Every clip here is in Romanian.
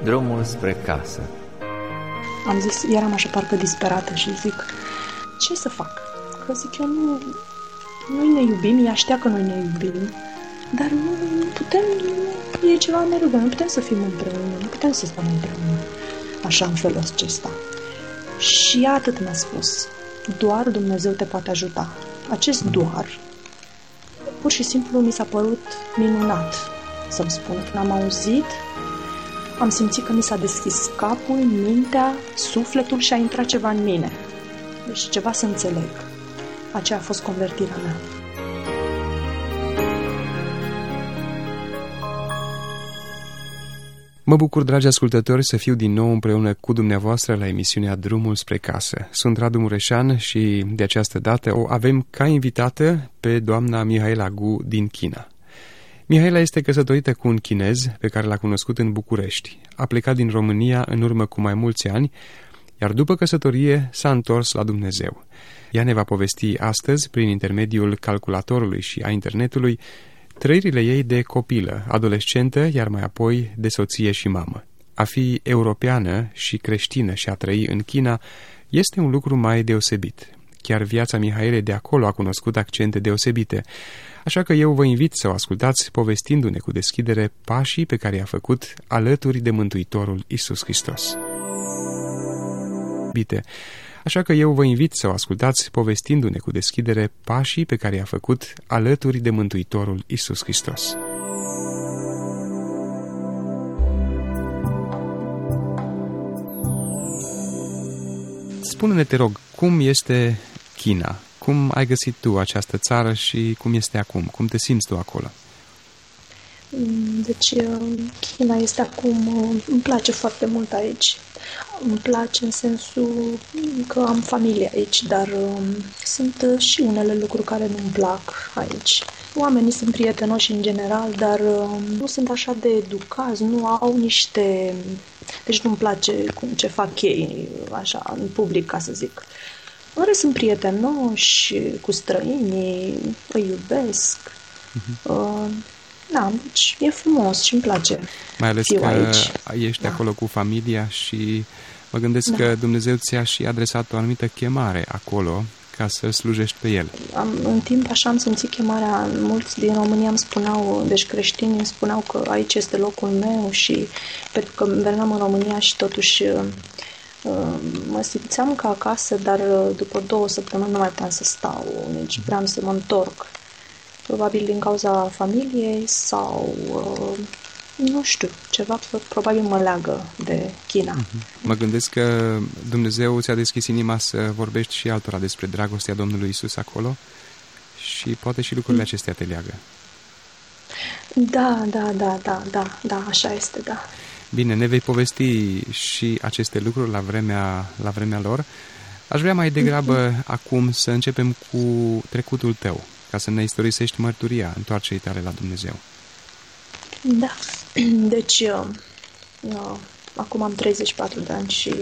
Drumul spre casă. Am zis, eram așa parcă disperată și zic, ce să fac? Că zic eu, noi ne iubim, ea știa că noi ne iubim, dar nu putem, e ceva mereu, nu putem să fim împreună, nu putem să stăm împreună, așa în felul acesta. Și ea atât mi-a spus, doar Dumnezeu te poate ajuta. Acest doar, pur și simplu mi s-a părut minunat, să-mi spun. Când am auzit, am simțit că mi s-a deschis capul, mintea, sufletul și a intrat ceva în mine. Deci ceva să înțeleg. Aceea a fost convertirea mea. Mă bucur, dragi ascultători, să fiu din nou împreună cu dumneavoastră la emisiunea Drumul spre casă. Sunt Radu Mureșan și de această dată o avem ca invitată pe doamna Mihaela Gu din China. Mihaela este căsătorită cu un chinez pe care l-a cunoscut în București. A plecat din România în urmă cu mai mulți ani, iar după căsătorie s-a întors la Dumnezeu. Ea ne va povesti astăzi, prin intermediul calculatorului și a internetului, trăirile ei de copilă, adolescentă, iar mai apoi de soție și mamă. A fi europeană și creștină și a trăi în China este un lucru mai deosebit. Chiar viața Mihaelei de acolo a cunoscut accente deosebite, așa că eu vă invit să o ascultați povestindu-ne cu deschidere pașii pe care i-a făcut alături de Mântuitorul Iisus Hristos. Așa că eu vă invit să o ascultați povestindu-ne cu deschidere pașii pe care i-a făcut alături de Mântuitorul Iisus Hristos. Spune-ne, te rog, cum este China? Cum ai găsit tu această țară și cum este acum? Cum te simți tu acolo? Deci, China este acum, îmi place foarte mult aici. Îmi place în sensul că am familie aici, dar sunt și unele lucruri care nu-mi plac aici. Oamenii sunt prietenoși în general, dar nu sunt așa de educați, nu au niște... Deci nu-mi place ce fac ei, așa, în public, ca să zic. În rest sunt prietenoși cu străinii, îi iubesc. Da, deci e frumos și îmi place. Mai ales că aici. Ești acolo cu familia și mă gândesc că Dumnezeu ți-a și adresat o anumită chemare acolo ca să slujești pe El. În timp așa am simțit chemarea. Mulți din România îmi spuneau, deci creștinii îmi spuneau că aici este locul meu și pentru că veneam în România și totuși mă simțeam ca acasă, dar după 2 săptămâni nu mai puteam să stau, deci vreau să mă întorc. Probabil din cauza familiei sau, nu știu, ceva probabil mă leagă de China. Mă gândesc că Dumnezeu ți-a deschis inima să vorbești și altora despre dragostea Domnului Iisus acolo și poate și lucrurile acestea te leagă. Da, așa este, da. Bine, ne vei povesti și aceste lucruri la vremea lor. Aș vrea mai degrabă acum să începem cu trecutul tău, ca să ne istorisești mărturia întoarcerii tale la Dumnezeu. Da, deci acum am 34 de ani și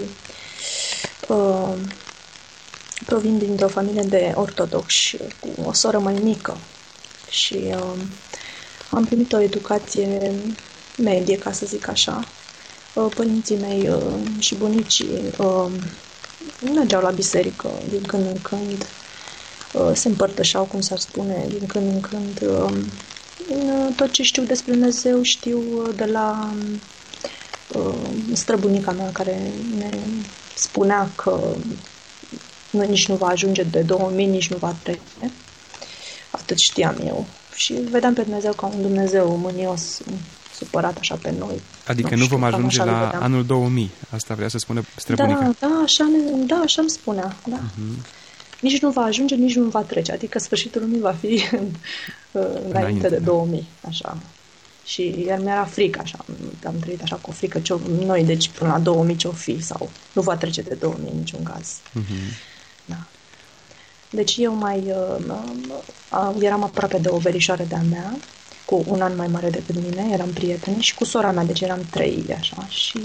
provin dintr-o familie de ortodoxi cu o soră mai mică și am primit o educație medie, ca să zic așa. Părinții mei și bunicii mergeau la biserică din când în când, se împărtășeau, cum s-ar spune, din când în când. Tot ce știu despre Dumnezeu știu de la străbunica mea, care ne spunea că nici nu va ajunge de 2000, nici nu va trece. Atât știam eu. Și vedeam pe Dumnezeu ca un Dumnezeu mânios, supărat așa pe noi. Adică nu vom ajunge la anul 2000. Asta vrea să spună străbunica. Da, așa îmi spunea. Da. Nici nu va ajunge, nici nu va trece. Adică sfârșitul lumii va fi înainte de 2000. Așa. Și iar mi-era frică, așa. Am trăit așa cu frică noi, deci până la 2000 ce-o fi, sau nu va trece de 2000 în niciun caz. Da. Deci eu eram aproape de o verișoară de-a mea, cu un an mai mare decât mine, eram prieteni, și cu sora mea, deci eram 3, așa, și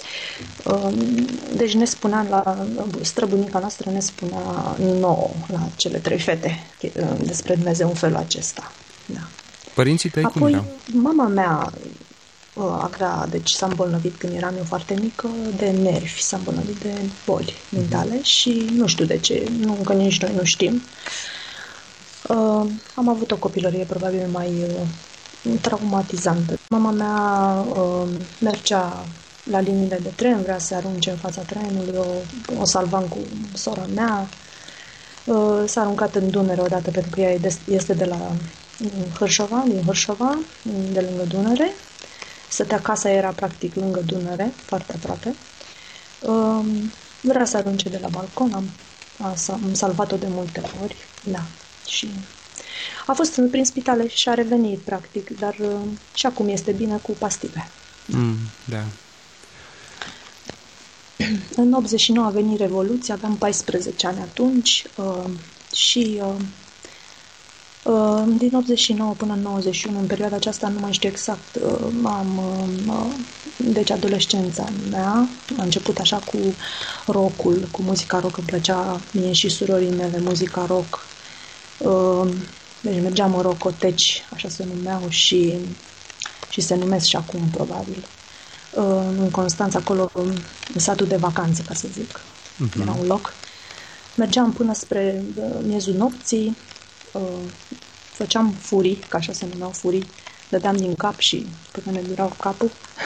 deci ne spunea, străbunica noastră ne spunea nouă, la cele 3 fete, despre Dumnezeu în felul acesta. Da. Părinții tăi cum erau? Mama mea avea, deci s-a îmbolnăvit când eram eu foarte mică de nervi, s-a îmbolnăvit de boli mentale și nu știu de ce, încă nici noi nu știm. Am avut o copilărie probabil mai traumatizantă. Mama mea mergea la liniile de tren, vrea să se arunce în fața trenului, o salvam cu sora mea. S-a aruncat în Dunăre odată pentru că ea este de la Hârșova, din Hârșova, de lângă Dunăre. Stătea, casa era practic lângă Dunăre, foarte aproape. Vrea să arunce de la balcon, am salvat-o de multe ori, da, și a fost prin spitale și a revenit practic, dar și acum este bine cu pastile. Da. În 89 a venit Revoluția, aveam 14 ani atunci și din 89 până în 91, în perioada aceasta, nu mai știu exact, deci adolescența mea a început așa cu rock-ul, cu muzica rock, îmi plăcea mie și surorii mele muzica rock. Deci mergeam în rockoteci, așa se numeau și se numesc și acum, probabil. În Constanța, acolo, în satul de vacanță, ca să zic. Era un loc. Mergeam până spre miezul nopții, făceam furii, ca așa se numeau furii, dădeam din cap și până ne durau capul.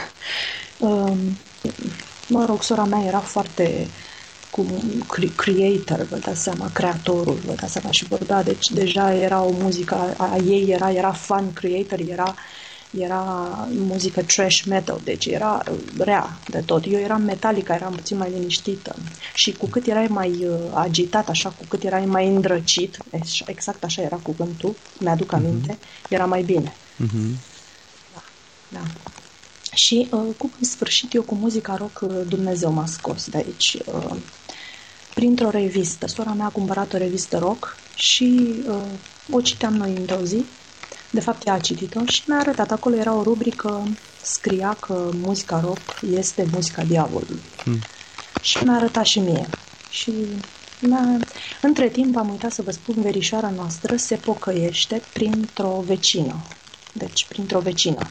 Mă rog, sora mea era foarte cu creator, vă dați seama, creatorul, vă dați seama, și vorbea, deci deja era o muzică a ei, era fan creator, era muzică trash metal, deci era rea de tot. Eu eram Metallica, eram puțin mai liniștită și cu cât erai mai agitat, așa, cu cât erai mai îndrăcit, exact așa era cuvântul, mi-aduc aminte, era mai bine. Da. Și cum în sfârșit eu cu muzica rock, Dumnezeu m-a scos de aici. Printr-o revistă. Sora mea a cumpărat o revistă rock și o citeam noi într-o zi. De fapt, ea a citit-o și mi-a arătat. Acolo era o rubrică, scria că muzica rock este muzica diavolului. Și mi-a arătat și mie. Și între timp am uitat să vă spun, verișoara noastră se pocăiește printr-o vecină. Deci, printr-o vecină.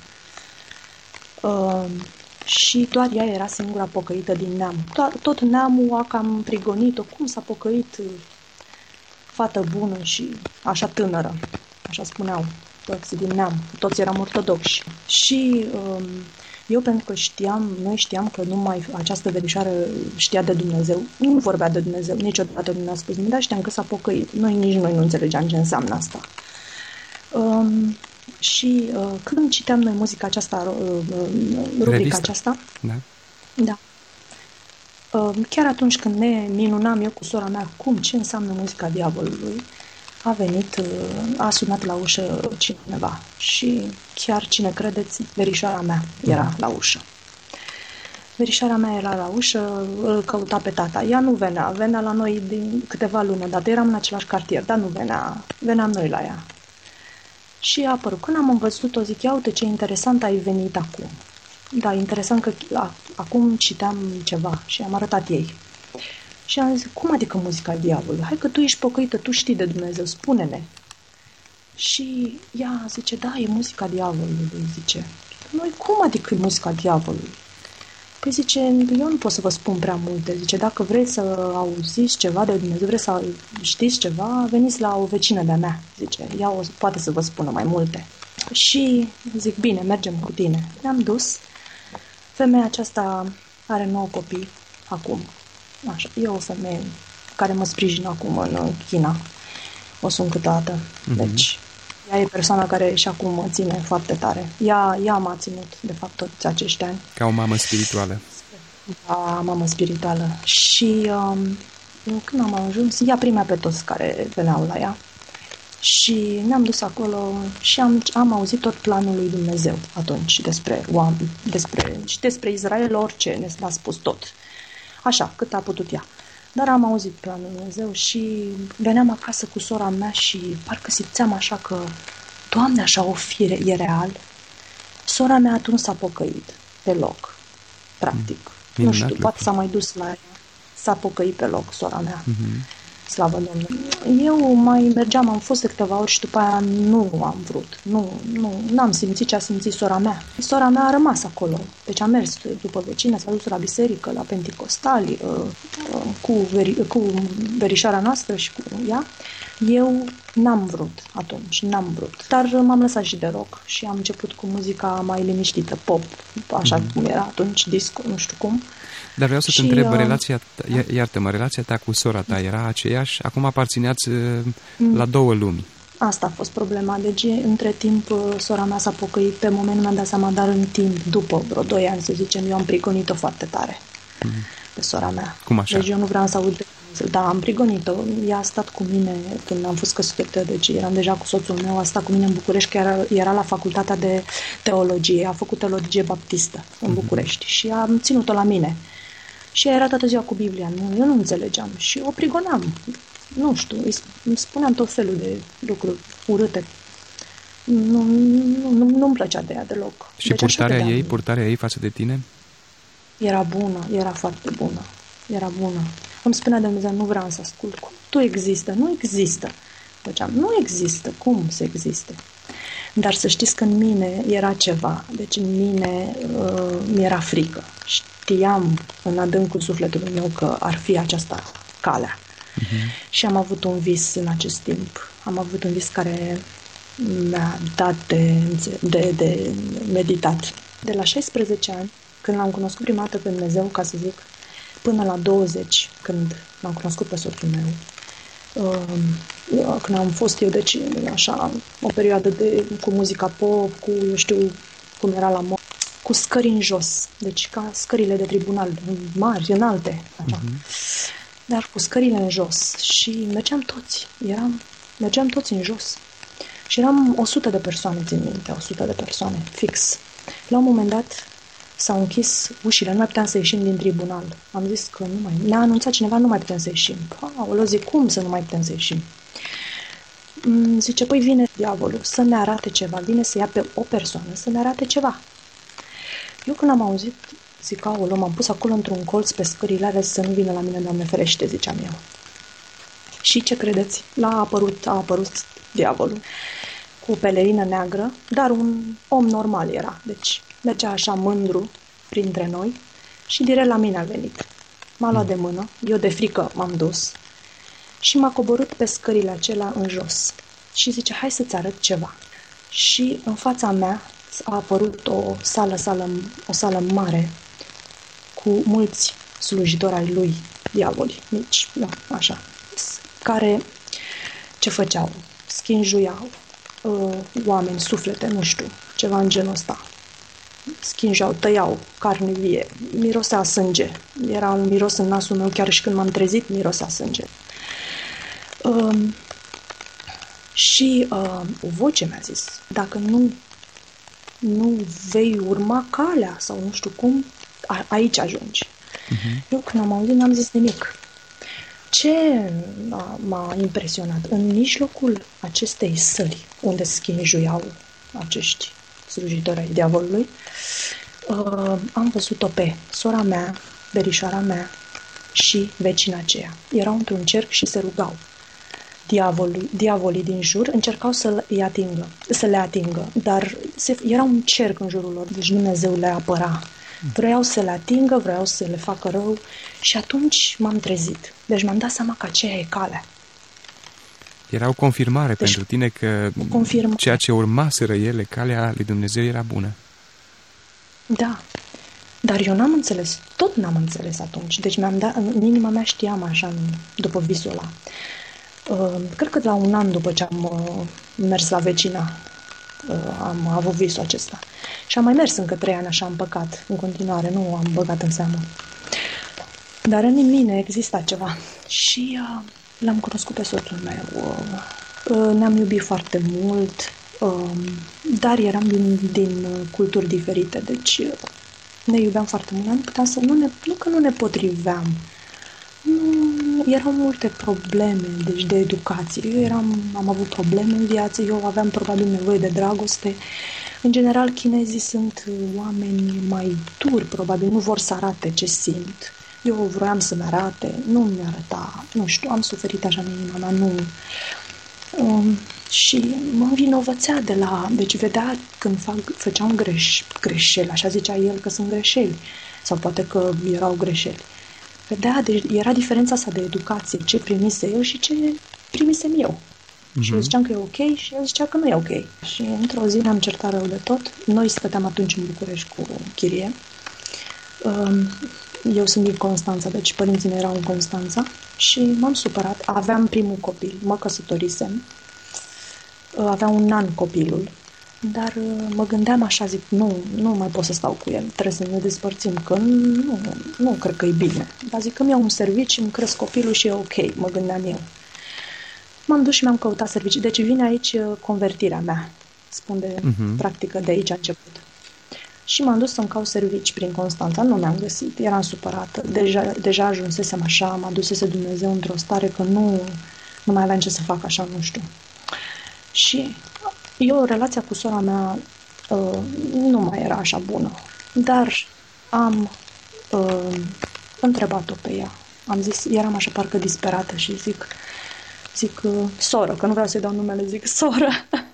Și doar ea era singura pocăită din neam. Tot neamul a cam prigonit-o. Cum s-a pocăit fată bună și așa tânără, așa spuneau toți din neam. Toți eram ortodoxi. Și eu, pentru că noi știam că numai această verișoară știa de Dumnezeu, nu vorbea de Dumnezeu, niciodată nu ne-a spus nimic, dar știam că s-a pocăit. Nici noi nu înțelegeam ce înseamnă asta. Și când citeam noi muzica aceasta, rubrica aceasta, da. Chiar atunci când ne minunam eu cu sora mea ce înseamnă muzica diavolului, a sunat la ușă cineva și chiar, cine credeți, verișoara mea era la ușă. Verișoara mea era la ușă, îl căuta pe tata. Ea nu venea la noi din câteva luni odată, eram în același cartier, dar nu veneam noi la ea. Și a apărut. Când am văzut-o, zic, ia uite ce interesant ai venit acum. Da, interesant că acum citeam ceva și am arătat ei. Și am zis, cum adică muzica diavolului? Hai că tu ești pocăită, tu știi de Dumnezeu, spune-ne. Și ea zice, da, e muzica diavolului, zice. Noi, cum adică e muzica diavolului? Păi zice, eu nu pot să vă spun prea multe. Zice, dacă vreți să auziți ceva de Dumnezeu, vreți să știți ceva, veniți la o vecină de-a mea. Zice, ea poate să vă spună mai multe. Și zic, bine, mergem cu tine. Ne-am dus. Femeia aceasta are 9 copii acum. Așa, e o femeie care mă sprijină acum în China. O sun câteodată. Deci, ea e persoana care și acum mă ține foarte tare. Ea m-a ținut, de fapt, toți acești ani. Ca o mamă spirituală. Da, mamă spirituală. Și când am ajuns, ea primea pe toți care veneau la ea. Și ne-am dus acolo și am auzit tot planul lui Dumnezeu atunci despre oameni, despre Israel, orice ne-a spus tot. Așa, cât a putut ea. Dar am auzit planul lui Dumnezeu și veneam acasă cu sora mea și parcă simțeam așa că, Doamne, așa o fire, e real. Sora mea atunci s-a pocăit pe loc, practic. Nu știu, poate s-a mai dus la ea. S-a pocăit pe loc, sora mea. Slavă Domnului. Eu mai mergeam, am fost de câteva ori și după aia nu am vrut. N-am simțit ce a simțit sora mea. Sora mea a rămas acolo. Deci a mers după vecină, s-a dus la biserică, la penticostali, cu verișoara noastră și cu ea. Eu n-am vrut atunci, Dar m-am lăsat și de rock și am început cu muzica mai liniștită, pop, așa cum era atunci, disco, nu știu cum. Dar vreau să te întreb, relația ta cu sora ta era aceeași? Acum aparțineați la două lumi. Asta a fost problema. Deci, între timp, sora mea s-a pocăit, pe moment mi-am dat seama, dar în timp, după vreo 2 ani, să zicem, eu am prigonit-o foarte tare pe sora mea. Cum așa? Deci eu nu vreau să aud. Da, am prigonit-o. Ea a stat cu mine când am fost căsătorită, deci eram deja cu soțul meu, a stat cu mine în București, că era la facultatea de teologie, a făcut teologie baptistă în București și am ținut-o la mine. Și era toată ziua cu Biblia, eu nu înțelegeam și o prigoneam. Nu știu, îmi spuneam tot felul de lucruri urâte. Nu-mi plăcea de ea deloc. Și deci purtarea ei față de tine? Era bună, era foarte bună. Era bună. Îmi spunea de Dumnezeu, nu vreau să ascult. Cum tu există? Nu există. Făceam, nu există. Cum să existe? Dar să știți că în mine era ceva. Deci în mine mi-era frică. Știam în adâncul sufletului meu că ar fi aceasta calea. Și am avut un vis în acest timp. Am avut un vis care mi-a dat de meditat. De la 16 ani, când l-am cunoscut prima dată pe Dumnezeu, ca să zic, până la 20, când l-am cunoscut pe soțul meu, când am fost eu, deci, așa, o perioadă cu muzica pop, cu, eu știu cum era la mod, cu scări în jos, deci ca scările de tribunal, mari, înalte, așa. Dar cu scările în jos și mergeam toți în jos. Și eram 100 de persoane, țin minte, 100 de persoane, fix. La un moment dat s-au închis ușile, nu mai puteam să ieșim din tribunal. Am zis că ne-a anunțat cineva, nu mai putem să ieșim. Zic, cum să nu mai putem să ieșim? Zice, păi vine diavolul să ne arate ceva, vine să ia pe o persoană să ne arate ceva. Eu când am auzit, zic, aoleu, m-am pus acolo într-un colț pe scările alea să nu vină la mine, Doamne ferește, ziceam eu. Și ce credeți? A apărut diavolul cu pelerină neagră, dar un om normal era, deci mergea așa mândru printre noi și direct la mine a venit. M-a luat de mână, eu de frică m-am dus și m-a coborât pe scările acelea în jos și zice, hai să-ți arăt ceva. Și în fața mea a apărut o sală mare cu mulți slujitori ai lui, diavoli, mici, așa, care ce făceau? Schinjuiau oameni, suflete, nu știu, ceva în genul ăsta. Schingeau, tăiau carne vie, mirosea sânge. Era un miros în nasul meu, chiar și când m-am trezit, mirosea sânge. Și o voce mi-a zis, dacă nu vei urma calea sau nu știu cum, aici ajungi. Eu când am auzit, n-am zis nimic. Ce m-a impresionat? În mijlocul acestei săli, unde schinjuiau acești slujitori ai diavolului, am văzut-o pe sora mea, verișoara mea și vecina aceea. Erau într-un cerc și se rugau. Diavolii din jur încercau să le atingă, dar era un cerc în jurul lor, deci Dumnezeu le apăra. Vreau să le atingă, vreau să le facă rău și atunci m-am trezit. Deci m-am dat seama că aceea e calea. Era o confirmare pentru tine că ceea ce urmaseră ele, calea lui Dumnezeu, era bună. Da, dar eu n-am înțeles, tot n-am înțeles atunci. Deci în inima mea știam așa, după visul ăla. Cred că la 1 an după ce am mers la vecina, am avut visul acesta. Și am mai mers încă 3 ani așa în păcat, în continuare, nu am băgat în seamă. Dar în mine exista ceva. Și l-am cunoscut pe soțul meu. Ne-am iubit foarte mult, dar eram din culturi diferite, deci ne iubeam foarte mult. Nu că nu ne potriveam. Erau multe probleme, deci de educație. Am avut probleme în viață, eu aveam probabil nevoie de dragoste. În general, chinezii sunt oameni mai duri, probabil nu vor să arate ce simt. Eu vroiam să-mi arate, nu mi-arăta, nu știu, am suferit așa în inima mea, nu. Și mă învinovățea deci vedea când făceam greșeli, așa zicea el că sunt greșeli, sau poate că erau greșeli. Vedea, deci era diferența asta de educație, ce primise el și ce primisem eu. Și eu ziceam că e ok și el zicea că nu e ok. Și într-o zi ne-am certat rău de tot. Noi stăteam atunci în București cu chirie. Eu sunt din Constanța, deci părinții mei erau în Constanța și m-am supărat. Aveam primul copil, mă căsătorisem. Avea 1 an copilul. Dar mă gândeam așa, zic, nu mai pot să stau cu el, trebuie să ne despărțim, că nu cred că e bine. Dar zic că îmi iau un serviciu, îmi cresc copilul și e ok, mă gândeam eu. M-am dus și mi-am căutat servicii. Deci vine aici convertirea mea. Spun de practică, de aici a început. Și m-am dus să-mi caut servicii prin Constanța. Nu mi-am găsit, eram supărată. Deja ajunsesem așa, m-a dusese Dumnezeu într-o stare că nu mai aveam ce să fac așa, nu știu. Și relația cu sora mea nu mai era așa bună. Dar am întrebat-o pe ea. Am zis, eram așa parcă disperată și zic, soră, că nu vreau să-i dau numele, zic, soră,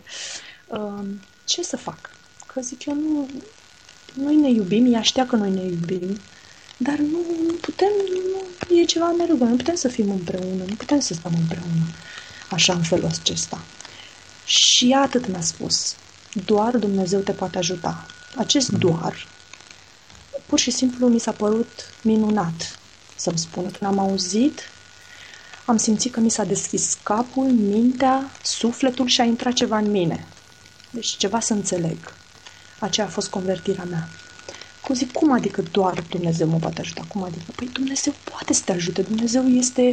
ce să fac? Că zic eu, noi ne iubim, ea știa că noi ne iubim, dar nu putem, e ceva neregulă, nu putem să fim împreună, nu putem să stăm împreună, așa în felul acesta. Și ea atât mi-a spus, doar Dumnezeu te poate ajuta. Acest doar, pur și simplu mi s-a părut minunat, să-mi spună. Când am auzit, am simțit că mi s-a deschis capul, mintea, sufletul și a intrat ceva în mine. Deci ceva să înțeleg. Aceea a fost convertirea mea. Zic, cum adică doar Dumnezeu mă poate ajuta? Cum adică? Păi Dumnezeu poate să te ajute. Dumnezeu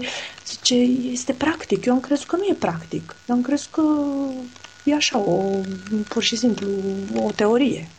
este practic. Eu am crezut că nu e practic. Eu am crezut că e așa, pur și simplu, o teorie.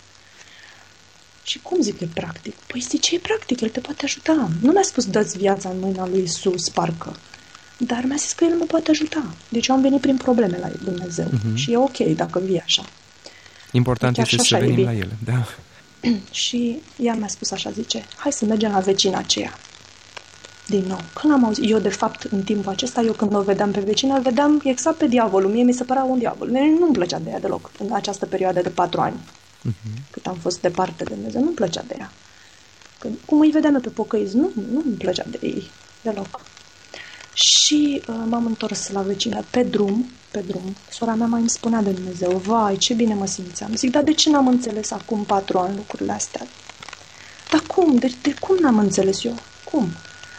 Și cum zic e practic? Păi zice, e practic, El te poate ajuta. Nu mi-a spus, dă-ți viața în mâna lui Iisus, parcă. Dar mi-a zis că El mă poate ajuta. Deci eu am venit prin probleme la Dumnezeu. Și e ok dacă vii așa. Important este să venim la El, da. Și ea mi-a spus așa, zice, hai să mergem la vecina aceea. Din nou, când am auzit, eu de fapt în timpul acesta, eu când o vedeam pe vecina, vedeam exact pe diavolul. Mie mi se părea un diavol. Nu-mi plăcea de ea deloc în această perioadă de 4 ani. Cât am fost departe de Dumnezeu, nu-mi plăcea de ea. Cum îi vedeam eu pe pocăiți, nu-mi plăcea de ei deloc. Și m-am întors la vecină pe drum, sora mea mai îmi spunea de Dumnezeu, vai, ce bine mă simțeam. Zic, dar de ce n-am înțeles acum 4 ani lucrurile astea? Dar cum? De cum n-am înțeles eu? Cum?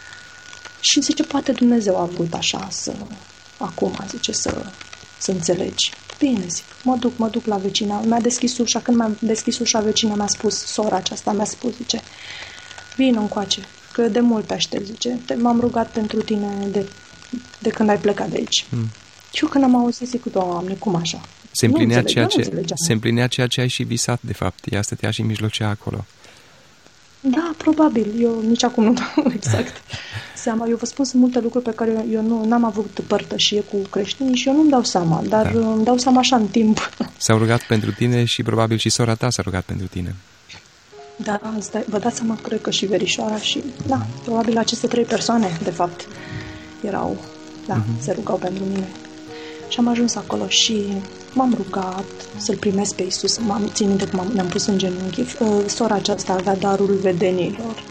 Și zice, poate Dumnezeu a vrut așa acum, zice, să înțelegi. Bine, zic, mă duc la vecina, mi-a deschis ușa, când mi-a deschis ușa, vecina mi-a spus, sora aceasta mi-a spus, zice, vină încoace, că de mult aștept, zice, m-am rugat pentru tine de când ai plecat de aici. Și eu când am auzit, zic, Doamne, cum așa? Se împlinea ceea ce ai și visat, de fapt. Ea stătea și mijlocea acolo. Da, probabil. Eu nici acum nu dau exact seama. Eu vă spun, sunt multe lucruri pe care eu n-am avut părtășie cu creștinii și eu nu-mi dau seama, dar îmi dau seama așa în timp. S-au rugat pentru tine și probabil și sora ta s-a rugat pentru tine. Da, vă dați seama, cred că și verișoara și, da, probabil aceste 3 persoane, de fapt, erau, se rugau pentru mine. Și am ajuns acolo și m-am rugat să-L primesc pe Iisus. Țin minte că ne-am pus în genunchi. Sora aceasta avea darul vedenilor.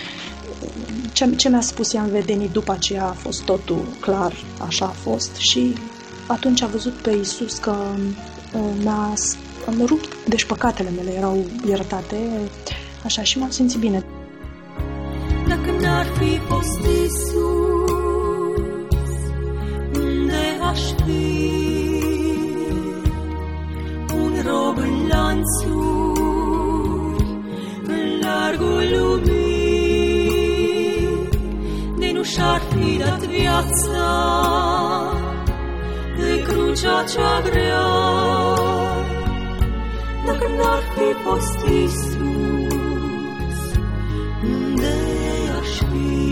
Ce mi-a spus ea în vedenii, după aceea a fost totul clar, așa a fost. Și atunci a văzut pe Iisus că mi-a rupt, deci păcatele mele erau iertate, așa, și m-am simțit bine. Dacă n-ar fi fost Iisus, unde aș fi? Un rob în lanțuri, în largul lumii, de nu și-ar fi dat viața de crucea cea grea. Dacă n-ar fi fost Iisus, unde aș fi?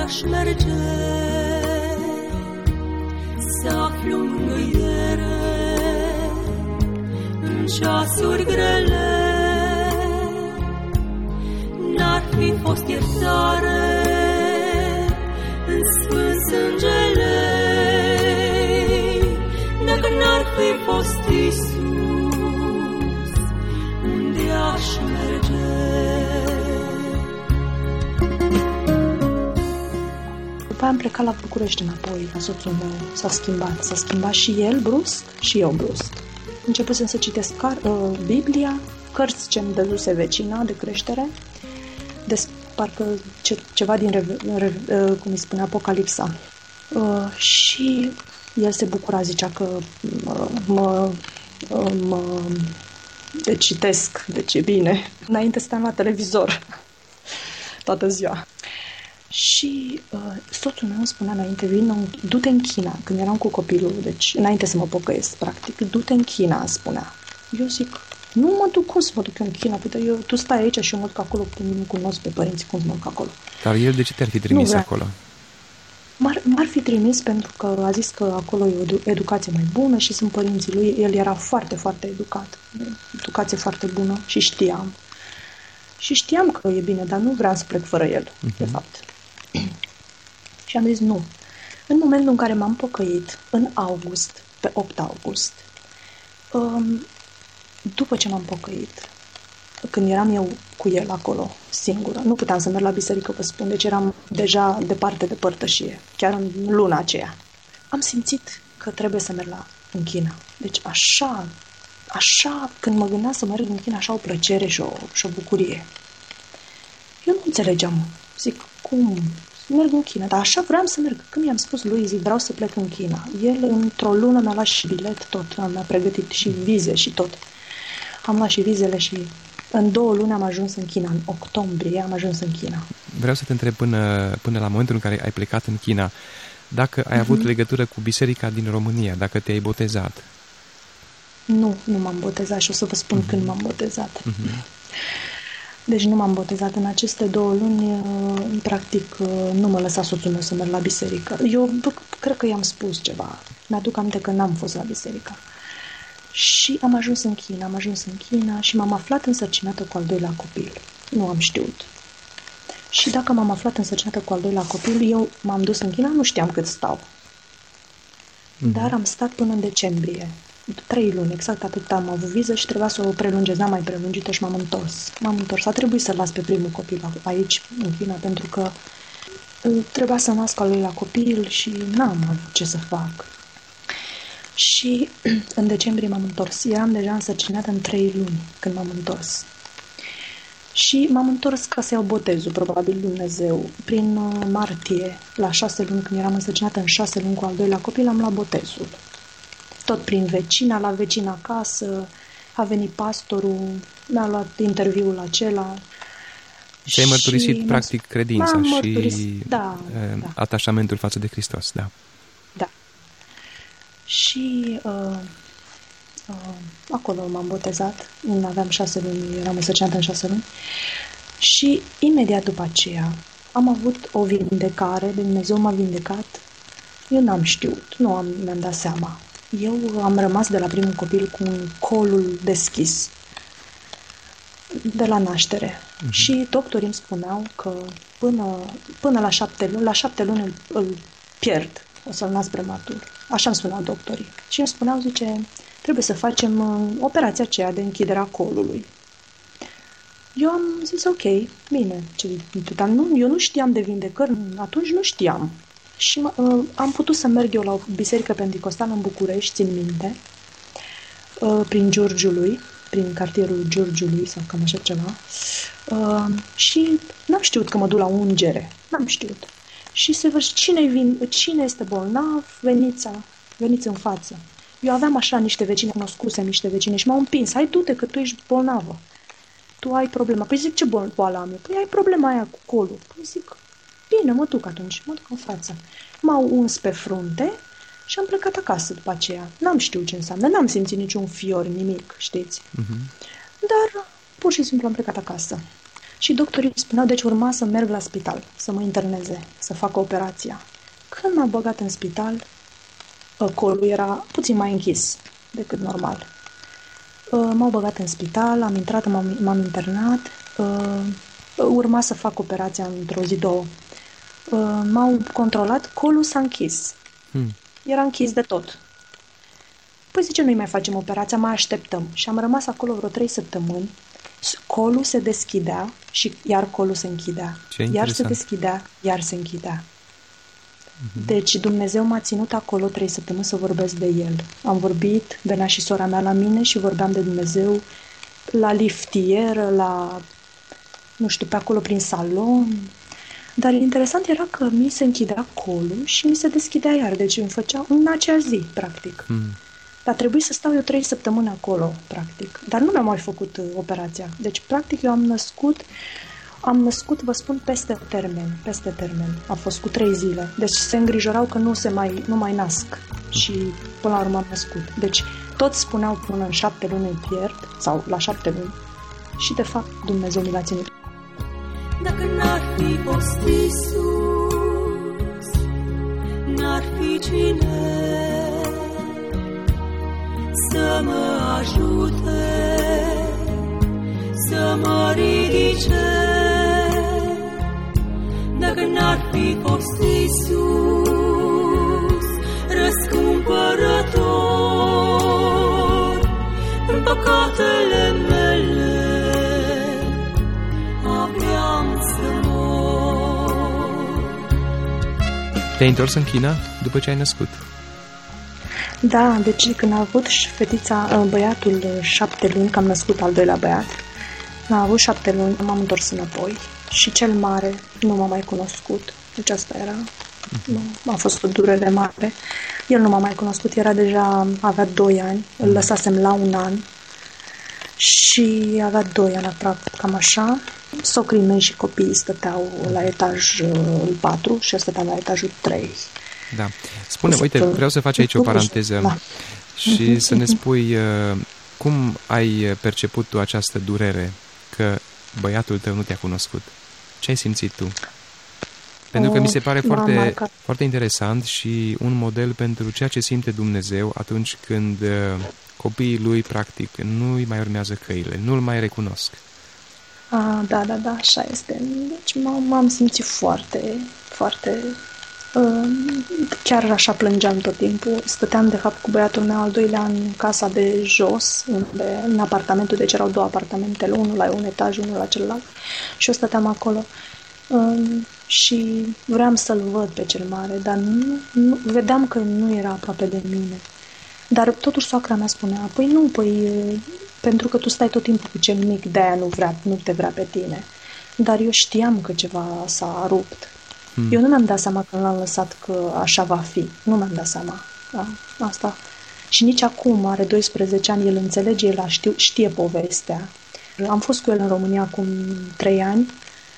aș merge să aflu mângâiere în ceasuri grele, n-ar fi fost iertare în sfânt sângele, dacă n-ar fi fost Iisus, unde aș merge? După aia am plecat la București înapoi, la soțul meu. S-a schimbat și el brusc și eu brusc. Începusem să citesc Biblia, cărți ce-mi dăduse vecina de creștere, parcă ceva din, cum îi spune, Apocalipsa. Și el se bucura, zicea că deci citesc, deci e bine. Înainte stăteam la televizor toată ziua. Și soțul meu îmi spunea înainte, du-te în China, când eram cu copilul, deci înainte să mă pocăiesc, practic, du-te în China, spunea. Eu zic, nu mă duc, cum să mă duc eu în China? Tu stai aici și eu mă duc acolo, când nu cunosc pe părinții, cum să mă duc acolo? Dar el de ce te-ar fi trimis acolo? M-ar fi trimis pentru că a zis că acolo e o educație mai bună și sunt părinții lui. El era foarte, foarte educat. Educație foarte bună și știam. Și știam că e bine, dar nu vreau să plec fără el, de fapt. Și am zis nu. În momentul în care m-am pocăit, în august, pe 8 august, după ce m-am pocăit, când eram eu cu el acolo, singură, nu puteam să merg la biserică, vă spun, deci eram deja departe de părtășie, chiar în luna aceea. Am simțit că trebuie să merg în China. Deci așa, când mă gândeam să merg în China, așa o plăcere și o bucurie. Eu nu înțelegeam. Zic, cum? Merg în China, dar așa vreau să merg. Când i-am spus lui, zic, vreau să plec în China. El într-o lună mi-a luat și bilet, tot. Mi-a pregătit și vize și tot. Am luat și vizele și în 2 luni am ajuns în China. În octombrie am ajuns în China. Vreau să te întreb până la momentul în care ai plecat în China, dacă ai avut legătură cu biserica din România, dacă te-ai botezat. Nu m-am botezat și o să vă spun când m-am botezat. Deci nu m-am botezat în aceste 2 luni, practic nu mă lăsa soțul meu să merg la biserică. Eu cred că i-am spus ceva. Mi-aduc aminte că n-am fost la biserică. Și am ajuns în China și m-am aflat însărcinată cu al 2-lea copil. Nu am știut. Și dacă m-am aflat însărcinată cu al 2-lea copil, eu m-am dus în China, nu știam cât stau. Dar am stat până în decembrie. 3 luni, exact atât am avut viză și trebuia să o prelungesc, n-am mai prelungit-o și m-am întors. A trebuit să las pe primul copil aici, în China, pentru că trebuia să nasc al 2-lea copil și n-am avut ce să fac. Și în decembrie m-am întors. Eram deja însărcinată în 3 luni când m-am întors. Și m-am întors ca să iau botezul, probabil Dumnezeu. Prin martie, la 6 luni, când eram însărcinată în 6 luni cu al 2-lea copil, am luat botezul. Tot prin vecina, la vecina acasă, a venit pastorul, mi-a luat interviul acela. Și ai mărturisit, practic, credința și atașamentul față de Hristos, da. Da. Și acolo m-am botezat, aveam 6 luni, eram însărcinată în 6 luni. Și imediat după aceea am avut o vindecare, Dumnezeu m-a vindecat. Eu n-am știut, mi-am dat seama. Eu am rămas de la primul copil cu un colul deschis de la naștere. Și doctorii îmi spuneau că până la 7 luni îl pierd, o să-l nasc prematur. Așa îmi spuneau doctorii. Și îmi spuneau, zice, trebuie să facem operația aceea de închidere a colului. Eu am zis, ok, bine. Eu nu știam de vindecări, atunci nu știam. Și am putut să merg eu la o biserică penticostală în București, țin minte, prin Giurgiului, prin cartierul Giurgiului sau cam așa ceva. Și n-am știut că mă duc la ungere. N-am știut. Și se văd cine este bolnav, veniți în față. Eu aveam așa niște vecine, cunoscusem niște vecine și m-au împins. Hai, du-te că tu ești bolnavă. Tu ai problema. Păi zic, ce boală am eu? Păi ai problema aia cu colul. Păi zic, bine, mă duc atunci, mă duc în față. M-au uns pe frunte și am plecat acasă după aceea. N-am știut ce înseamnă, n-am simțit niciun fior, nimic, știți? Dar pur și simplu am plecat acasă. Și doctorii spuneau, deci urma să merg la spital, să mă interneze, să fac operația. Când m-au băgat în spital, colul era puțin mai închis decât normal. M-au băgat în spital, am intrat, m-am internat, urma să fac operația într-o zi, două. M-au controlat, colul s-a închis. Era închis de tot. Păi zice, nu-i mai facem operația, mai așteptăm. Și am rămas acolo vreo 3 săptămâni. Colul se deschidea și iar colul se închidea. Iar se deschidea, iar se închidea. Deci Dumnezeu m-a ținut acolo 3 săptămâni să vorbesc de El. Am vorbit, venea și sora mea la mine și vorbeam de Dumnezeu la liftier, la, nu știu, pe acolo prin salon. Dar interesant era că mi se închidea colul și mi se deschidea iar. Deci îmi făcea în acea zi, practic. Dar trebuie să stau eu 3 săptămâni acolo, practic. Dar nu mi-am mai făcut operația. Deci, practic, eu am născut, vă spun, peste termen. A fost cu 3 zile. Deci se îngrijorau că nu mai nasc. Și până la urmă am născut. Deci toți spuneau până în 7 luni îi pierd, sau la 7 luni. Și de fapt Dumnezeu mi l-a ținut. Dacă n-ar fi fost Iisus, n-ar fi cine să mă ajute, să mă ridice. Dacă n-ar fi fost Iisus, răscumpărător, în păcatele mele aveam să mor. Te-ai întors în China după ce ai născut? Da, deci când a avut băiatul 7 luni, că am născut al doilea băiat, a avut 7 luni, m-am întors înapoi și cel mare nu m-a mai cunoscut. Deci asta era, a fost o durere mare. El nu m-a mai cunoscut, avea 2 ani, îl lăsasem la 1 an și avea 2 ani aproape, cam așa. Socrii mei și copiii stăteau la etajul 4 și eu stăteam la etajul 3. Da. Spune, uite, vreau să faci aici o paranteză și să ne spui cum ai perceput tu această durere că băiatul tău nu te-a cunoscut. Ce ai simțit tu? Pentru că mi se pare foarte interesant și un model pentru ceea ce simte Dumnezeu atunci când copiii lui, practic, nu îi mai urmează căile, nu îl mai recunosc. Da, așa este. Deci m-am simțit foarte, foarte... chiar așa plângeam tot timpul. Stăteam de fapt cu băiatul meu al doilea în casa de jos, în apartamentul, deci erau 2 apartamentele, unul la un etaj, unul la celălalt, și eu stăteam acolo și vreau să-l văd pe cel mare, dar nu vedeam că nu era aproape de mine. Dar totuși soacra mea spunea, pentru că tu stai tot timpul cu cel mic, de-aia nu te vrea pe tine. Dar eu știam că ceva s-a rupt. Eu nu mi-am dat seama că l-am lăsat că așa va fi. Nu mi-am dat seama. Asta. Și nici acum, are 12 ani, el înțelege, el știe povestea. Am fost cu el în România acum 3 ani,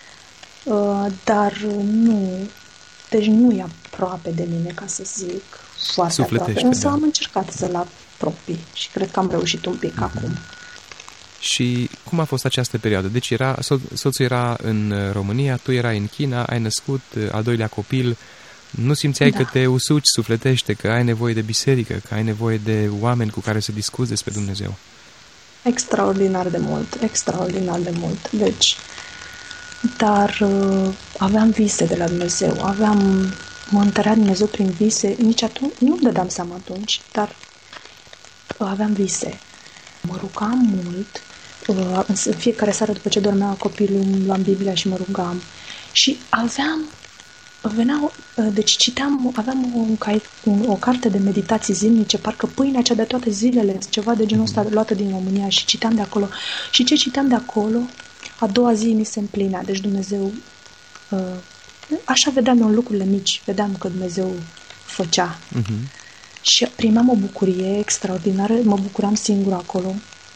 dar deci nu e aproape de mine, ca să zic, foarte aproape. Însă am încercat să-l apropii și cred că am reușit un pic acum. Și cum a fost această perioadă? Deci soțul era în România, tu erai în China, ai născut al doilea copil, nu simțeai că te usuci sufletește, că ai nevoie de biserică, că ai nevoie de oameni cu care să discuți despre Dumnezeu? Extraordinar de mult. Deci, dar aveam vise de la Dumnezeu, mă întărea Dumnezeu prin vise, nici atunci, nu-mi dădeam seama atunci, dar aveam vise. Mă rugam mult, în fiecare seară după ce dormea copilul, luam Biblia și mă rugam. Și deci citeam, aveam o carte de meditații zilnice, parcă pâinea cea de toate zilele, ceva de genul ăsta luată din România, și citeam de acolo. Și ce citeam de acolo, a doua zi mi se împlinea. Deci Dumnezeu, așa vedeam eu în lucrurile mici, vedeam că Dumnezeu făcea. Și primeam o bucurie extraordinară, mă bucuram singur acolo,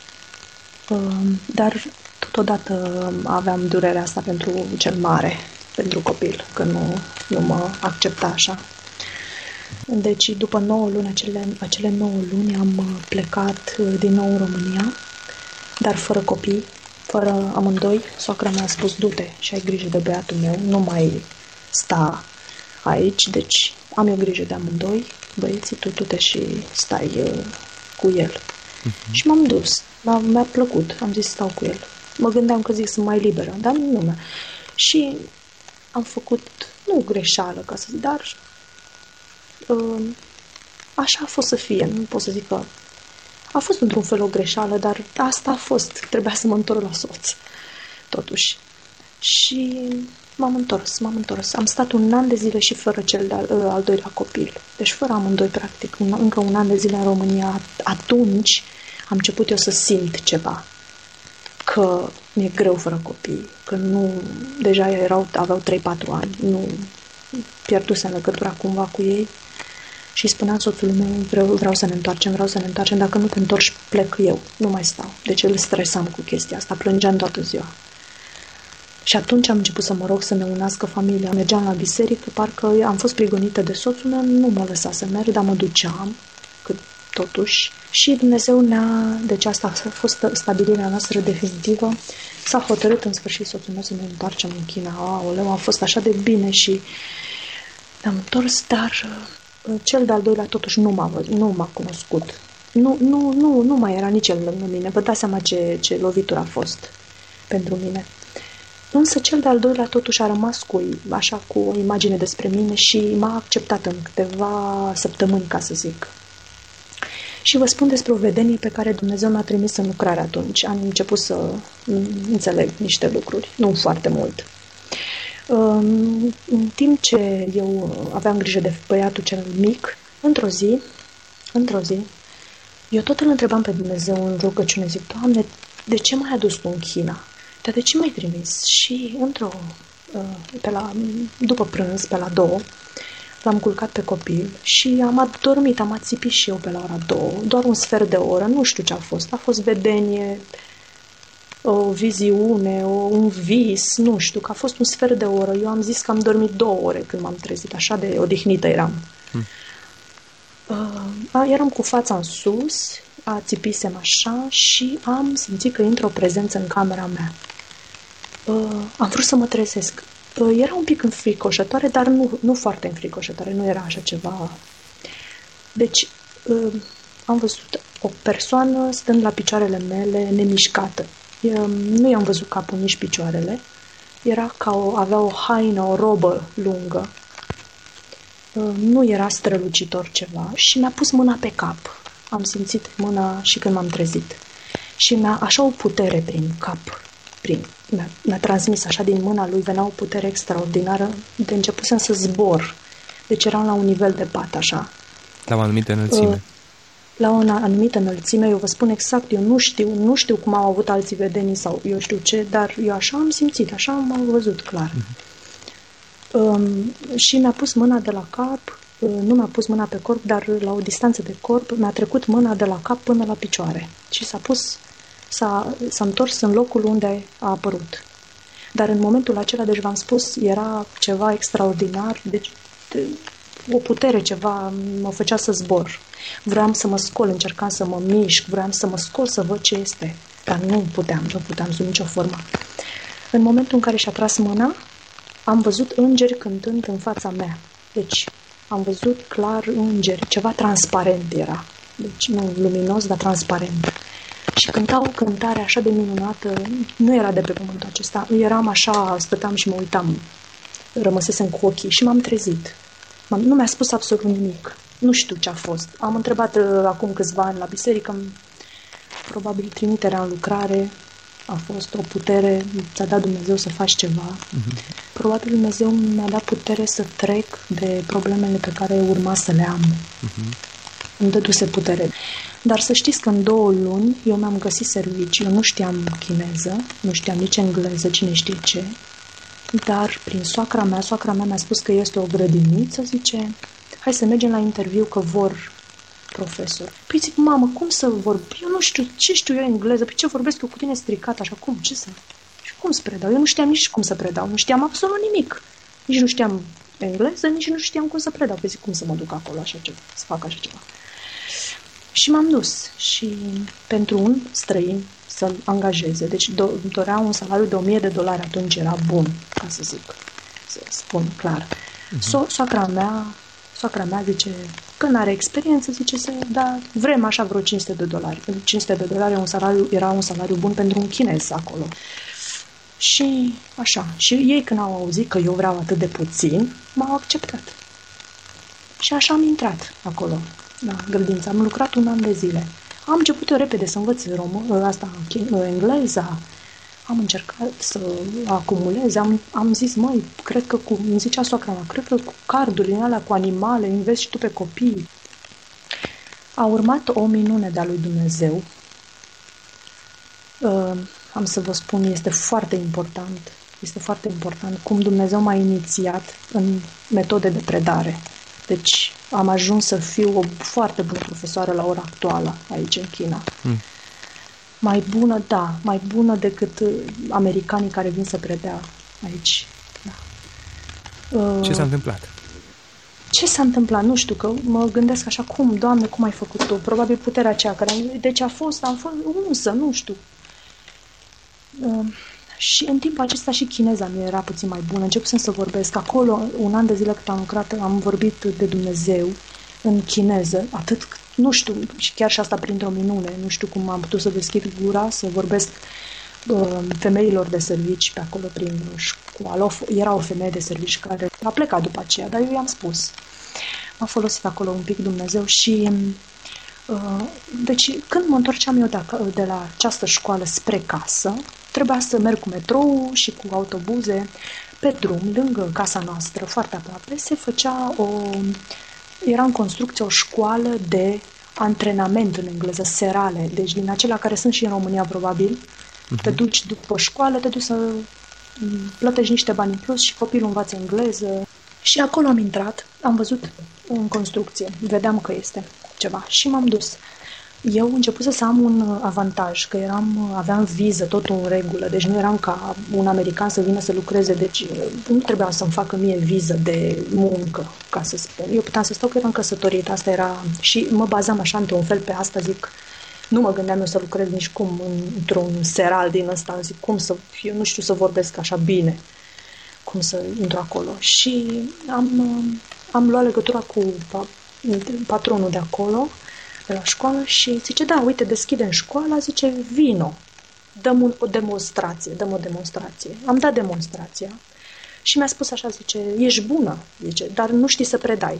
dar totodată aveam durerea asta pentru cel mare, pentru copil, că nu mă accepta așa. Deci după 9 luni, acele 9 luni am plecat din nou în România, dar fără copii, fără amândoi. Soacra mea a spus, du-te și ai grijă de băiatul meu, nu mai sta aici, deci am eu grijă de amândoi, băieții, tu du-te și stai cu el. Și m-am dus, mi-a plăcut, am zis stau cu el. Mă gândeam că zic sunt mai liberă, dar nu. Și am făcut, nu greșeală, ca să zic, dar așa a fost să fie, nu pot să zic că a fost într-un fel o greșeală, dar asta a fost, trebuia să mă întorc la soț, totuși. Și m-am întors. Am stat 1 an de zile și fără cel al doilea copil. Deci fără amândoi, practic, încă 1 an de zile în România. Atunci am început eu să simt ceva. Că mi-e greu fără copii. Că nu, deja aveau 3-4 ani. Nu pierdusem legătura cumva cu ei. Și spuneam soțului meu, vreau să ne întoarcem. Dacă nu te întorci, plec eu. Nu mai stau. Deci îl stresam cu chestia asta. Plângeam toată ziua. Și atunci am început să mă rog să ne unească familia. Mergeam la biserică, parcă am fost prigonită de soțul meu, nu mă lăsa să merg, dar mă duceam, cât totuși. Și Dumnezeu deci asta a fost stabilirea noastră definitivă. S-a hotărât în sfârșit soțul meu să ne întoarcem în China. Aoleu, a fost așa de bine și ne-am întors, dar cel de-al doilea totuși nu m-a cunoscut. Nu mai era nici el lângă mine. Vă dați seama ce lovitură a fost pentru mine. Însă cel de-al doilea totuși a rămas cu o imagine despre mine și m-a acceptat în câteva săptămâni, ca să zic. Și vă spun despre o vedenie pe care Dumnezeu m-a trimis în lucrare atunci. Am început să înțeleg niște lucruri, nu foarte mult. În timp ce eu aveam grijă de băiatul cel mic, într-o zi, eu tot îl întrebam pe Dumnezeu în rugăciune, zic, Doamne, de ce m-ai adus tu în China? Dar de ce m-ai trimis? Și după prânz, pe la 2, l-am culcat pe copil și am adormit, am ațipit și eu pe la ora 2, doar un sfert de oră, nu știu ce a fost. A fost vedenie, o viziune, un vis, nu știu, că a fost un sfert de oră. Eu am zis că am dormit 2 ore când m-am trezit, așa de odihnită eram. Eram cu fața în sus, țipisem așa și am simțit că intră o prezență în camera mea. Am vrut să mă trezesc. Era un pic înfricoșătoare, dar nu foarte înfricoșătoare, nu era așa ceva. Deci, am văzut o persoană stând la picioarele mele, nemișcată. Nu i-am văzut capul, nici picioarele. Era avea o haină, o robă lungă. Nu era strălucitor ceva și mi-a pus mâna pe cap. Am simțit mâna și când m-am trezit. Și așa o putere prin cap. Mi-a transmis așa din mâna lui, venea o putere extraordinară. De începusem să zbor. Deci eram la un nivel de pat, așa. La o anumită înălțime. La o anumită înălțime, eu vă spun exact, eu nu știu cum au avut alții vedenii sau eu știu ce, dar eu așa am simțit, așa am văzut clar. Și mi-a pus mâna de la cap, nu mi-a pus mâna pe corp, dar la o distanță de corp mi-a trecut mâna de la cap până la picioare. Și s-a întors în locul unde a apărut. Dar în momentul acela, deci v-am spus, era ceva extraordinar, deci o putere, ceva mă făcea să zbor. Vreau să mă scol, încercam să mă mișc, vreau să mă scol să văd ce este. Dar nu puteam sub nicio formă. În momentul în care și-a tras mâna, am văzut îngeri cântând în fața mea. Deci am văzut clar îngeri, ceva transparent era. Deci nu luminos, dar transparent. Și cântau o cântare așa de minunată, nu era de pe pământul acesta. Eram așa, stăteam și mă uitam, rămăsesem cu ochii și m-am trezit. Nu mi-a spus absolut nimic. Nu știu ce a fost. Am întrebat acum câțiva ani la biserică, probabil trimiterea în lucrare a fost o putere, ți-a dat Dumnezeu să faci ceva. Probabil Dumnezeu mi-a dat putere să trec de problemele pe care urma să le am. Îmi dăduse putere. Dar să știți că în 2 luni eu mi-am găsit serviciu. Eu nu știam chineză, nu știam nici engleză, cine știe ce. Dar prin soacra mea mi-a spus că este o grădiniță, zice, hai să mergem la interviu că vor profesor. Păi zic, mamă, cum să vorbesc? Eu nu știu, ce știu eu engleză? Păi ce vorbesc eu cu tine stricat așa? Cum? Ce să... Și cum să predau? Eu nu știam nici cum să predau, nu știam absolut nimic. Nici nu știam engleză, nici nu știam cum să predau. Păi zic, cum să mă duc acolo așa ceva, să fac așa ceva? Și m-am dus și pentru un străin să-l angajeze. Deci dorea un salariu de $1.000, atunci era bun, ca să zic, să spun clar. Soacra mea zice că n-are experiență, zice da, vrem așa vreo $500. $500 era un salariu bun pentru un chinez acolo. Și așa, și ei când au auzit că eu vreau atât de puțin, m-au acceptat. Și așa am intrat acolo, la grădință. Am lucrat 1 an de zile. Am început eu repede să învăț engleza. Am încercat să acumulez. Am zis, măi, cred că îmi zicea soacra mea, cred că cu cardurile alea cu animale înveți și tu pe copii. A urmat o minune de-a lui Dumnezeu. Am să vă spun, este foarte important cum Dumnezeu m-a inițiat în metode de predare. Deci am ajuns să fiu o foarte bună profesoară la ora actuală aici în China. Mai bună decât americanii care vin să predea aici. Da. Ce s-a întâmplat? Ce s-a întâmplat? Nu știu, că mă gândesc așa, Doamne, cum ai făcut tu? Probabil puterea aceea care... Deci am fost unsă, nu știu. Și în timpul acesta și chineza mi era puțin mai bună. Începusem să vorbesc. Acolo, 1 an de zile cât am lucrat, am vorbit de Dumnezeu în chineză, atât, nu știu, și chiar și asta printr-o minune. Nu știu cum am putut să deschid gura, să vorbesc femeilor de servici pe acolo prin școală. Era o femeie de servici care a plecat după aceea, dar eu i-am spus. M-a folosit acolo un pic Dumnezeu și... Deci, când mă întorceam eu de la această școală spre casă, trebuia să merg cu metrou și cu autobuze pe drum, lângă casa noastră, foarte aproape, se făcea era în construcție o școală de antrenament în engleză, serale, deci din acelea care sunt și în România, probabil. Te duci după școală, te duci să plătești niște bani în plus și copilul învață engleză. Și acolo am intrat, am văzut în construcție, vedeam că este ceva și m-am dus. Eu început să am un avantaj, că aveam viză, totul în regulă, deci nu eram ca un american să vină să lucreze, deci nu trebuia să-mi facă mie viză de muncă, ca să spun. Eu puteam să stau că eram căsătorită, asta era, și mă bazam așa într-un fel pe asta, zic, nu mă gândeam eu să lucrez nici cum într-un seral din ăsta, zic, eu nu știu să vorbesc așa bine, cum să intru acolo. Și am luat legătura cu patronul de acolo, de la școală, și zice, da, uite, deschidem școala, zice, vino, dăm o demonstrație. Am dat demonstrația și mi-a spus așa, zice, ești bună, zice, dar nu știi să predai.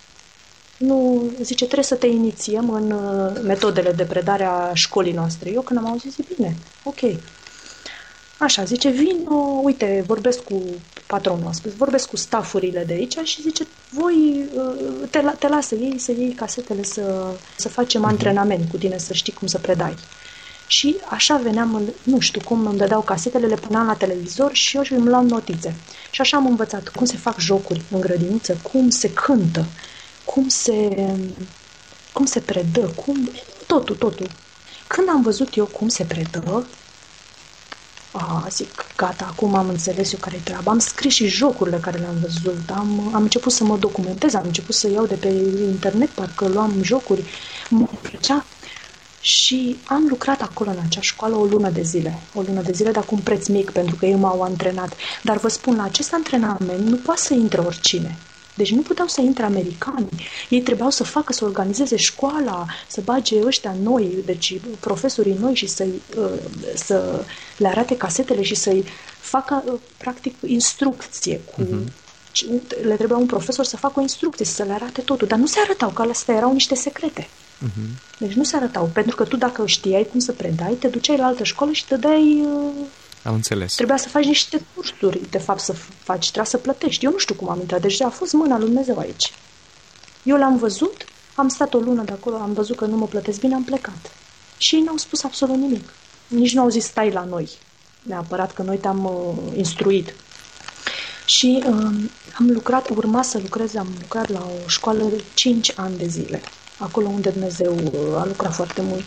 Nu, zice, trebuie să te inițiem în metodele de predare a școlii noastre. Eu când am auzit, zic, bine, ok. Așa, zice, vino, uite, vorbesc cu patronul, a spus, vorbesc cu staffurile de aici și zice, voi te lasă ei să iei casetele să facem antrenament cu tine, să știi cum să predai. Și așa veneam, nu știu cum, îmi dădeau casetele, le puneam la televizor și eu îmi luam notițe. Și așa am învățat cum se fac jocuri în grădiniță, cum se cântă, cum se predă, totul. Când am văzut eu cum se predă, zic, gata, acum am înțeles eu care-i treaba. Am scris și jocurile care le-am văzut. Am început să mă documentez, am început să iau de pe internet, parcă luam jocuri, mă plăcea. Și am lucrat acolo în acea școală o lună de zile, dar cu un preț mic, pentru că ei m-au antrenat. Dar vă spun, la acest antrenament nu poate să intre oricine. Deci nu puteau să intre americani. Ei trebuiau să organizeze școala, să bage ăștia noi, deci profesorii noi, și să le arate casetele și să-i facă, practic, instrucție. Le trebuia un profesor să facă o instrucție, să le arate totul. Dar nu se arătau, că astea erau niște secrete. Deci nu se arătau, pentru că tu, dacă știai cum să predai, te duceai la altă școală și te dai... Am înțeles. Trebuia să faci niște cursuri, de fapt, trebuia să plătești. Eu nu știu cum am intrat, deci a fost mâna lui Dumnezeu aici. Eu l-am văzut, am stat o lună de acolo, am văzut că nu mă plătesc bine, am plecat. Și ei n-au spus absolut nimic. Nici nu au zis, stai la noi, neapărat, că noi te-am instruit. Și am lucrat la o școală de 5 ani de zile, acolo unde Dumnezeu a lucrat foarte mult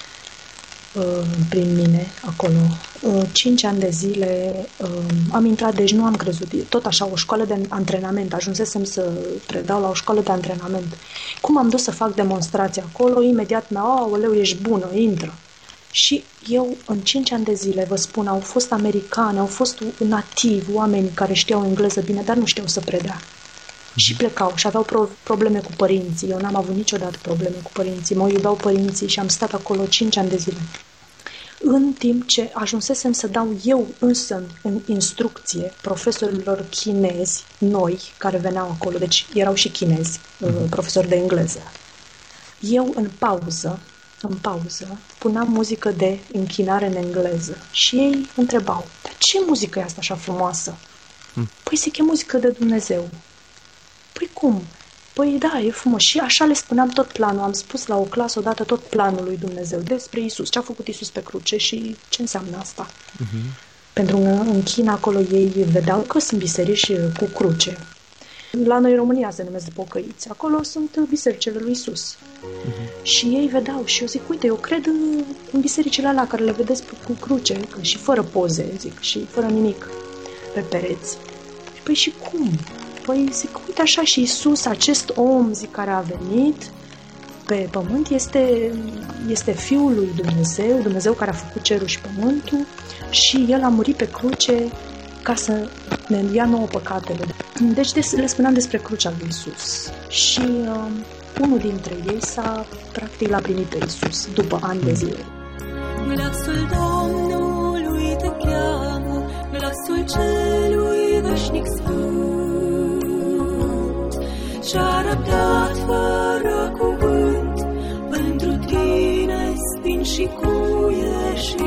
prin mine, acolo. 5 ani de zile am intrat, deci nu am crezut, tot așa, o școală de antrenament, ajunsesem să predau la o școală de antrenament. Cum am dus să fac demonstrație acolo, imediat aoleu, ești bună, intră. Și eu, în 5 ani de zile, vă spun, au fost americani, au fost nativi, oameni care știau engleză bine, dar nu știau să predea. Și plecau și aveau probleme cu părinții. Eu n-am avut niciodată probleme cu părinții. Mă iubeau părinții și am stat acolo 5 ani de zile. În timp ce ajunsesem să dau eu însă în instrucție profesorilor chinezi, noi, care veneau acolo, deci erau și chinezi, profesori de engleză. Eu, în pauză, puneam muzică de închinare în engleză și ei întrebau, dar ce muzică e asta așa frumoasă? Păi zic, e muzică de Dumnezeu. Păi cum? Păi da, e frumos. Și așa le spuneam tot planul. Am spus la o clasă odată tot planul lui Dumnezeu despre Iisus, ce a făcut Iisus pe cruce și ce înseamnă asta. Pentru că în China acolo ei vedeau că sunt biserici cu cruce. La noi în România se numesc de pocăiți. Acolo sunt bisericile lui Iisus. Și ei vedeau și eu zic, uite, eu cred în bisericile alea care le vedeți cu cruce și fără poze, zic, și fără nimic pe pereți. Păi și cum? Păi zic, uite așa și Iisus, acest om, zic, care a venit pe pământ, este Fiul lui Dumnezeu, Dumnezeu care a făcut cerul și pământul și El a murit pe cruce ca să ne ia nouă păcatele. Deci le spuneam despre crucea lui Iisus. Și unul dintre ei practic l-a primit pe Iisus după ani de zile. Glasul Domnului te cheamă, glasul celui veșnic sfânt, ce-a răbdat fără cuvânt, pentru tine spin și cuie și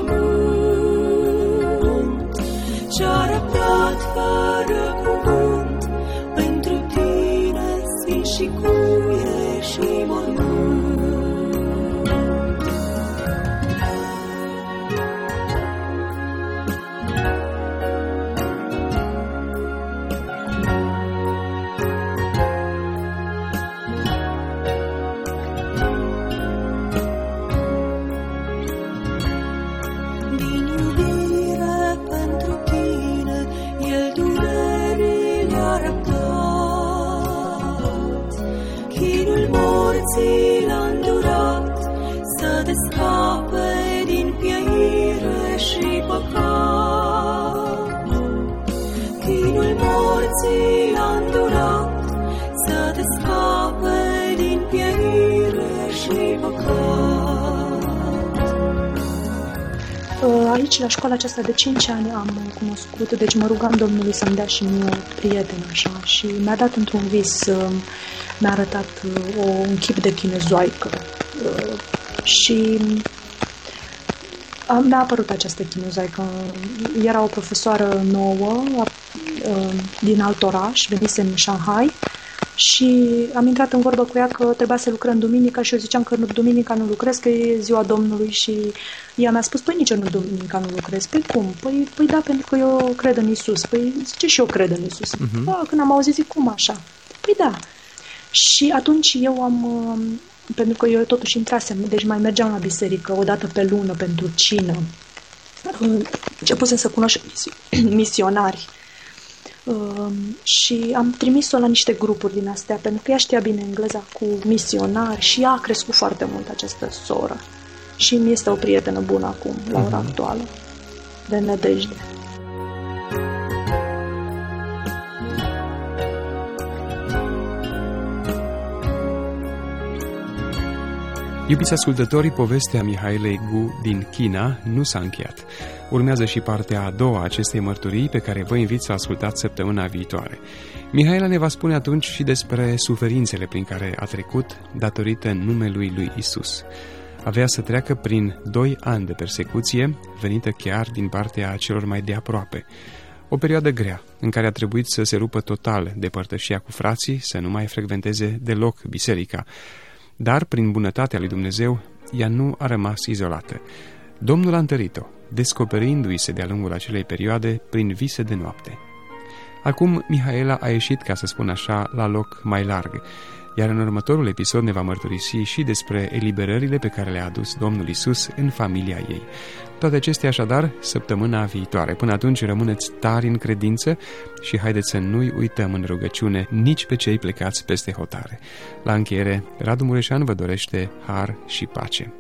mormânt. Ce-a răbdat fără cuvânt, pentru tine spin și cuie și mormânt. L-a îndurat să te scape din pieire și păcat. Chinul morții l-a îndurat să te scape din pieire și păcat. Aici, la școala aceasta de 5 ani am cunoscut, deci mă rugam Domnului să-mi dea și mie o prietenă așa și mi-a dat într-un vis, mi-a arătat un chip de chinezoaică și mi-a apărut această chinezoaică. Era o profesoară nouă din alt oraș, venise în Shanghai și am intrat în vorbă cu ea că trebuia să lucrăm duminica și eu ziceam că duminica nu lucrez, că e ziua Domnului și ea mi-a spus, păi nici eu nu duminica nu lucrez. Păi cum? Păi da, pentru că eu cred în Iisus. Păi zice și eu cred în Iisus. Când am auzit, zic, cum așa? Păi da. Și atunci eu pentru că eu totuși intrasem, deci mai mergeam la biserică o dată pe lună pentru cină. Începusem să cunosc misionari. Și am trimis-o la niște grupuri din astea, pentru că ea știa bine engleza cu misionari și ea a crescut foarte mult, această soră. Și mi este o prietenă bună acum, la ora actuală, de nădejde. Iubiți ascultătorii, povestea Mihaelei Gu din China nu s-a încheiat. Urmează și partea a doua a acestei mărturii pe care vă invit să ascultați săptămâna viitoare. Mihaela ne va spune atunci și despre suferințele prin care a trecut datorită numelui lui Isus. Avea să treacă prin 2 ani de persecuție, venită chiar din partea celor mai de aproape. O perioadă grea, în care a trebuit să se rupă total de părtășia cu frații, să nu mai frecventeze deloc biserica. Dar, prin bunătatea lui Dumnezeu, ea nu a rămas izolată. Domnul a întărit-o, descoperindu-i se de-a lungul acelei perioade prin vise de noapte. Acum, Mihaela a ieșit, ca să spun așa, la loc mai larg, iar în următorul episod ne va mărturisi și despre eliberările pe care le-a adus Domnul Isus în familia ei. Toate acestea, așadar, săptămâna viitoare. Până atunci, rămâneți tari în credință și haideți să nu-i uităm în rugăciune nici pe cei plecați peste hotare. La încheiere, Radu Mureșan vă dorește har și pace.